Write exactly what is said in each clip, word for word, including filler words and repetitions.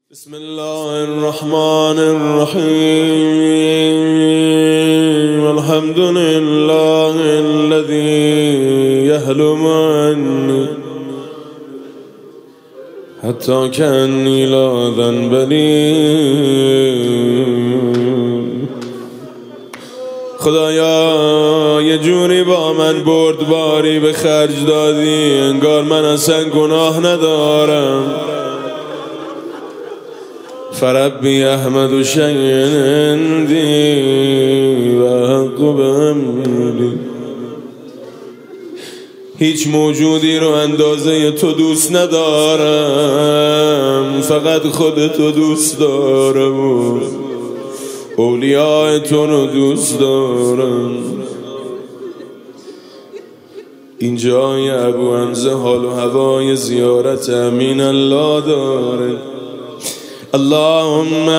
بسم الله الرحمن الرحيم الحمد لله الذي يحلم عني حتى كأني لا ذنب لي. خدایا یه جوری با من بردباری به خرج دادی انگار من اصلا گناه ندارم. فربی احمد شیء عندی و حق بأمری. هیچ موجودی رو اندازه تو دوست ندارم، فقط خودتو دوست دارم و اولیاء تو رو دوست دارم. این جای ابو حمزه حال و هوای زیارت امین الله داره. اللهم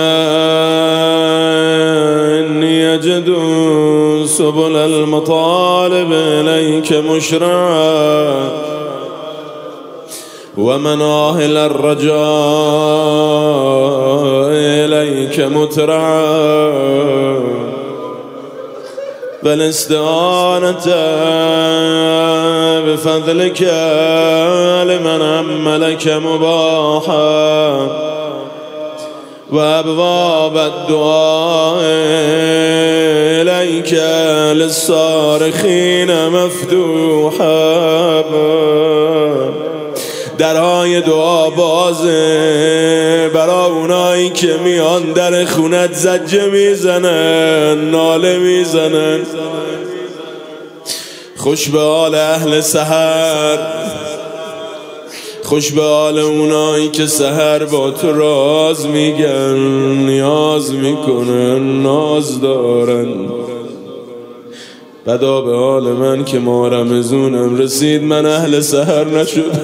إني أجد سبل المطالب إليك مشرعا ومناهل الرجاء إليك مترعا والاستعانة بفضلك لمن أملك مباحا وأبواب الدعاء إليك للصارخين مفتوحا. درهای دعا بازه برای اونایی که میان در خونت زجه میزنن، ناله میزنن. خوش به حال اهل سحر، خوش به حال اونایی که سحر با تو راز میگن، نیاز میکنن، ناز دارن. بدا به حال من که ما رمزونم رسید من اهل سحر نشدم.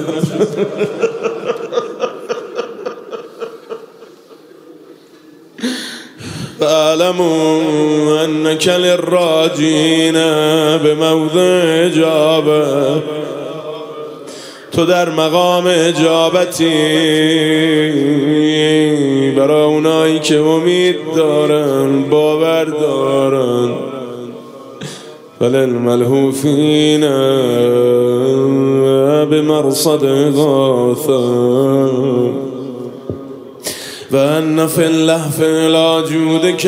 فاعلموا انک للراجین بموضع اجابه. تو در مقام اجابتی برای اونایی که امید دارن، باور دارن. وللملهوفین بمرصد غاثا وأن في اللهف لا جودك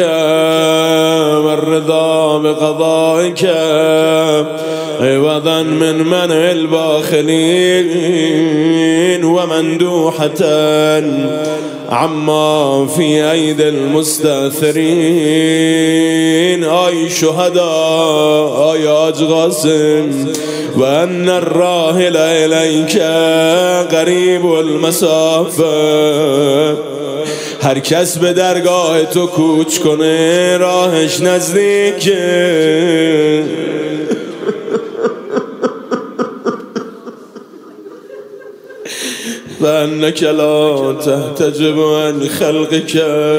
والرضا بقضائك عوضا من منع الباخلين ومندوحة عما في أيدي المستأثرين. آي شهداء آي آج قاسم وأن الراحل إليك قريب المسافة. هر کس به درگاه تو کوچ کنه راهش نزدیکه. فانک لا تحتجب عن خلقك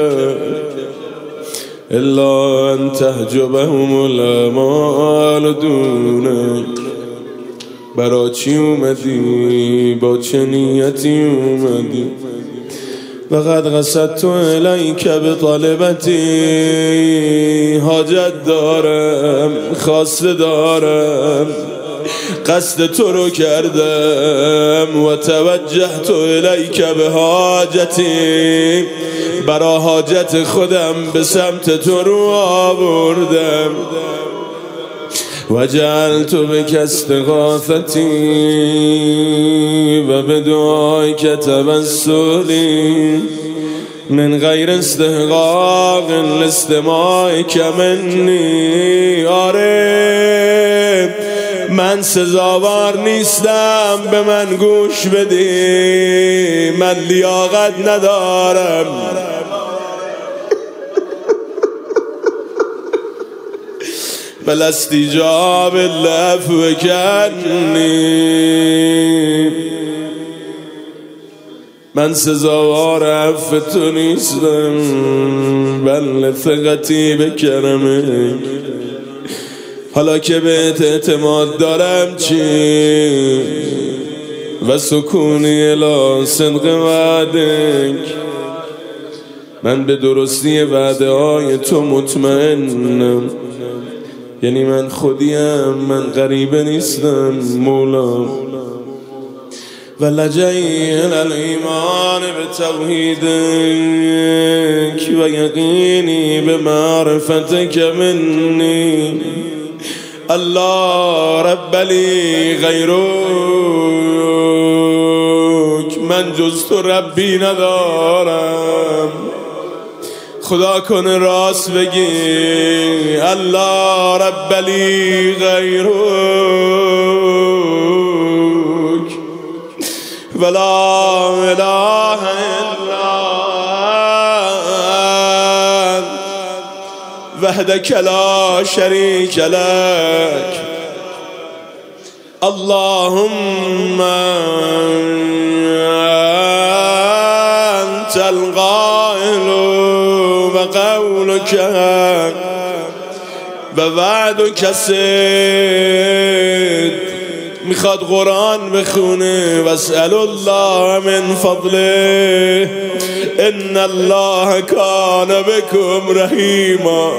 الا ان تحجبهم الاعمال دونک. برا چی اومدی؟ با چه نیتی اومدی؟ وقد قصدت الیک بطالبتی. حاجت دارم، خواسته دارم، قصد تو رو کردم. و توجهت الیک به حاجتی. برا حاجت خودم به سمت تو رو آوردم. و جعلت بک استغاثتی و بدعایک توسلی من غیر استحقاق لاستماعک منی. آره من سزاوار نیستم به من گوش بدی، من لیاقت ندارم. بل استجاب العفو کنی. من سزاوار عفو تو نیستم، بل ثقتی به کرمک. حالا که بهت اعتماد دارم چی؟ و سکونی الی صدق وعدک من به درستی وعده های تو مطمئنم، یعنی من خودیم، من غریبه نیستم مولا. و لجیل الایمان به توحیدک و یقینی به معرفتک منی. الله رب لی غیرک، من جز تو ربی ندارم. خدا کنه راست بگی الله رب لی غیرک ولا اله الا انت وحدک لا شریک لک. اللهم انت القائل و قولک و وعدک صدق. میخواد قرآن بخونه واسأل الله من فضله ان الله کان بكم رحیما.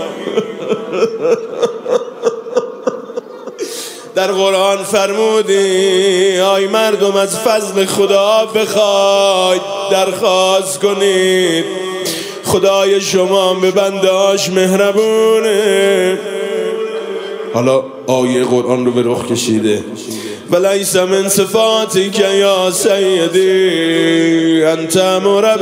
در قرآن فرمودی آی مردم از فضل خدا بخواید، درخواست کنید. خدای شما به بندهاش مهربونه. حالا آیه قرآن رو به رخ کشیده ولیس من صفاتی که یا سیدی انت امر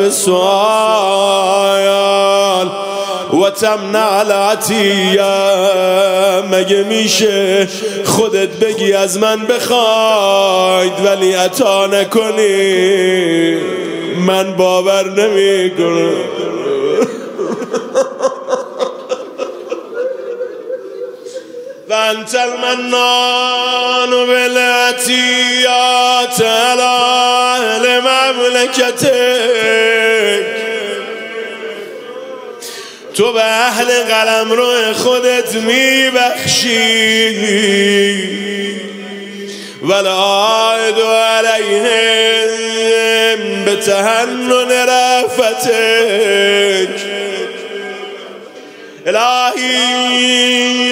بالسؤال و تمنع العطیه. مگه میشه خودت بگی از من بخواید ولی عطا نکنی؟ من باور نمیکنم. و انت المنان بالعطیات علی اهل مملکتک. تو به اهل قلمرو خودت میبخشی والعائد علیهم بتحنن رأفتک. الهی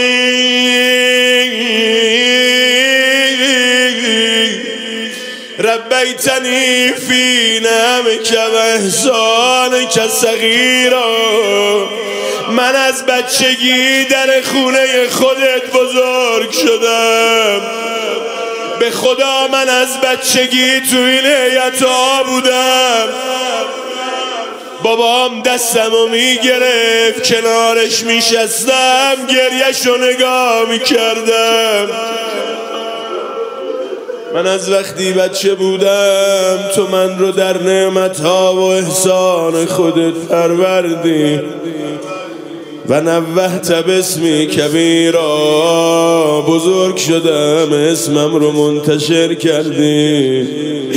ربیتنی فی نعمک و احسانک صغیرا. من از بچگی در خونه خودت بزرگ شدم. به خدا من از بچگی تو این هیئت‌ها بودم. بابام دستمو میگرفت کنارش میشستم گریهشو نگاه میکردم. من از وقتی بچه بودم تو من رو در نعمتها و احسان خودت پروردی و نوحت باسمی کبیرا. بزرگ شدم اسمم رو منتشر کردی.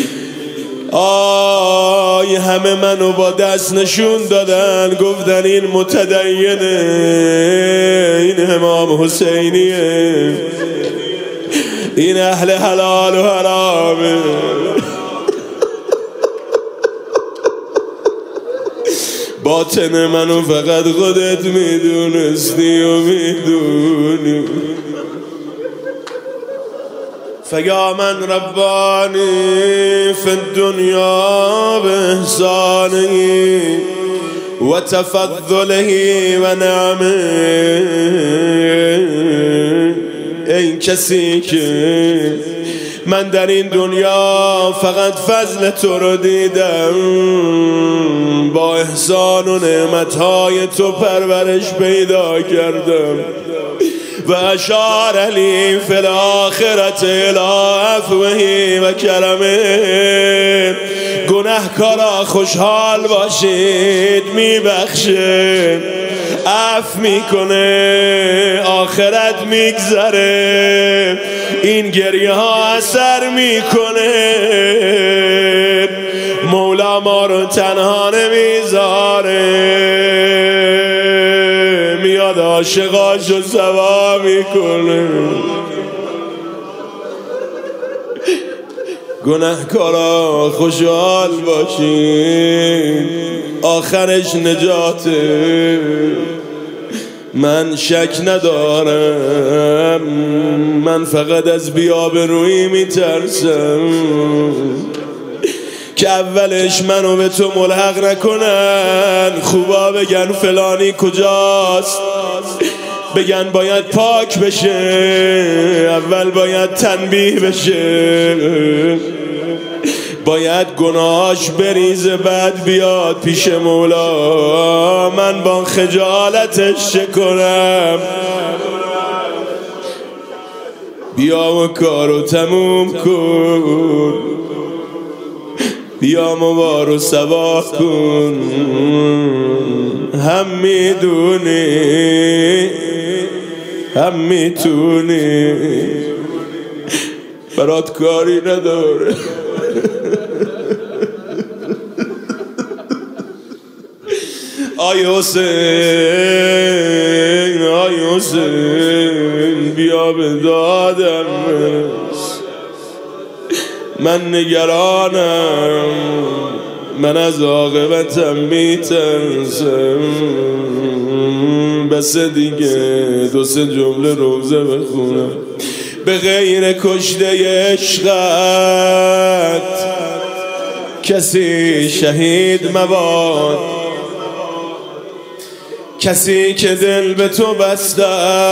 آی همه منو با دست نشون دادن، گفتن این متدینه، این امام حسینیه، این اهل حلال و حرامه. باطن منو فقط خودت میدونستی و میدونی. فیا من ربانی فی الدنیا بإحسانه و تفضله و نعمه. این کسی که من در این دنیا فقط فضل تو رو دیدم، با احسان و نعمتهای تو پرورش پیدا کردم. و اشار علی فی الاخرت الی عفوه و کرمه. گناهکارا خوشحال باشید، میبخشه، عفو میکنه، آخرت میگذره، این گریه ها اثر میکنه. مولا ما رو تنها نمیذاره، میاد عاشقاشو سوا میکنه. گناهکارا خوشحال باشین، آخرش نجاته. من شک ندارم، من فقط از بی‌آبرویی میترسم که اولش منو به تو ملحق نکنن. خوبا بگن فلانی کجاست، بگن باید پاک بشه، اول باید تنبیه بشه، باید گناهاش بریزه بعد بیاد پیش مولا. من با خجالتش چه کنم؟ بیا و کارو تموم کن، بیا موارو سوا کن. هم میدونی هم میتونی برات کاری نداره. آی حسین آی حسین بیا به دادم، من نگرانم، من از عاقبتم میترسم. بس دیگه دو سه جمله روزه بخونم. به غیر کشته عشقت کسی شهید مباد، کسی که دل به تو بسته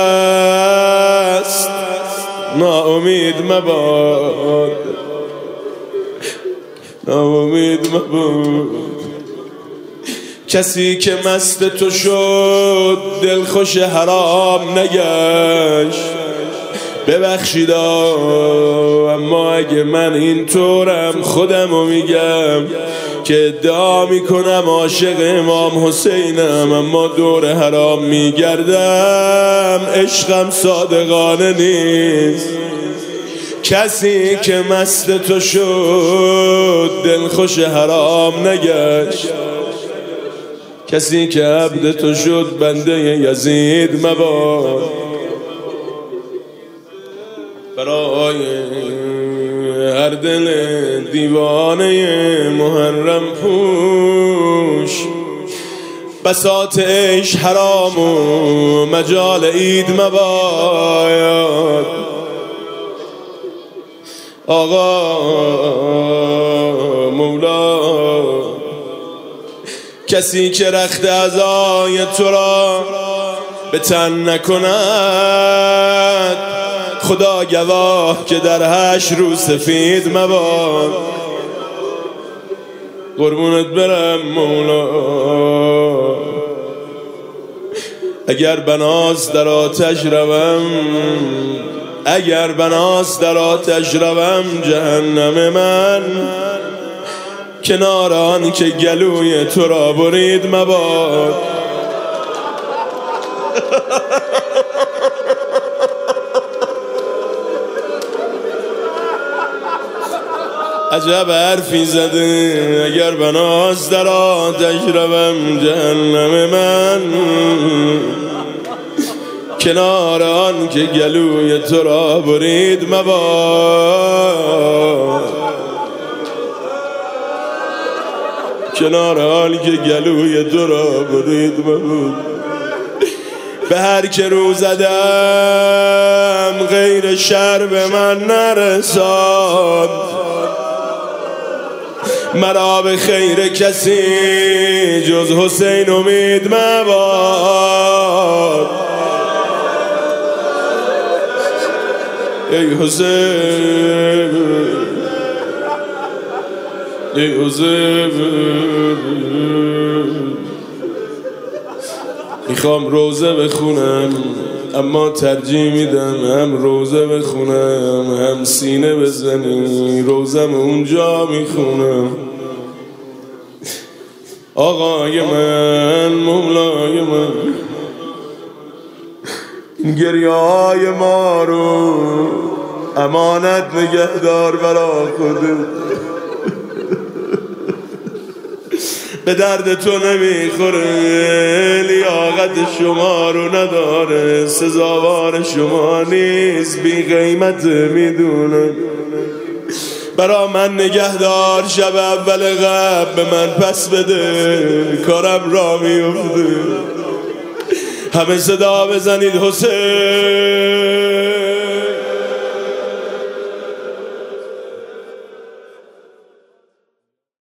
است ناامید مباد، ناامید مباد. کسی که مست تو شد دل خوش حرام نگشت. ببخشید اما اگه من اینطورم خودمو میگم که ادعا میکنم عاشق امام حسینم، اما دور حرام میگردم. عشقم صادقانه نیست. کسی که مست تو شد دل خوش حرام نگشت، کسی که عبد تو شد بنده یزید مباد. برای هر دل دیوانه محرم پوش بساط عیش حرام و مجال عید مباد. آقا مولا کسی که رخت عزای تو را به تن نکند خدا گواه که در هشت روز سفید مباد. قربونت برم مولا، اگر بناس در آتش روم، اگر بناس در آتش روم جهنم من کنار آن که گلوی تو را برید مباد. عجب حرفی زده، اگر بناس در آتش روم جهنم من کنار آن که گلوی تو را برید مباد، کنار آن که گلوی تو را برید مباد. به هر که رو زدم غیر شر به من نرساد، مرا به خیر کسی جز حسین امید مباد. ای حسین ای حسین میخوام روزه بخونم اما ترجیح میدم هم روزه بخونم هم سینه بزنی، روزم اونجا میخونم. آقای من مولای من گریه های ما رو امانت نگهدار برا خودت، به درد تو نمیخوره، لیاقت شما رو نداره، سزاوار شما نیست، بی قیمت میدونم. برا من نگهدار، شب اول قبل به من پس بده، کارم را میفته. همه صدا بزنید حسین.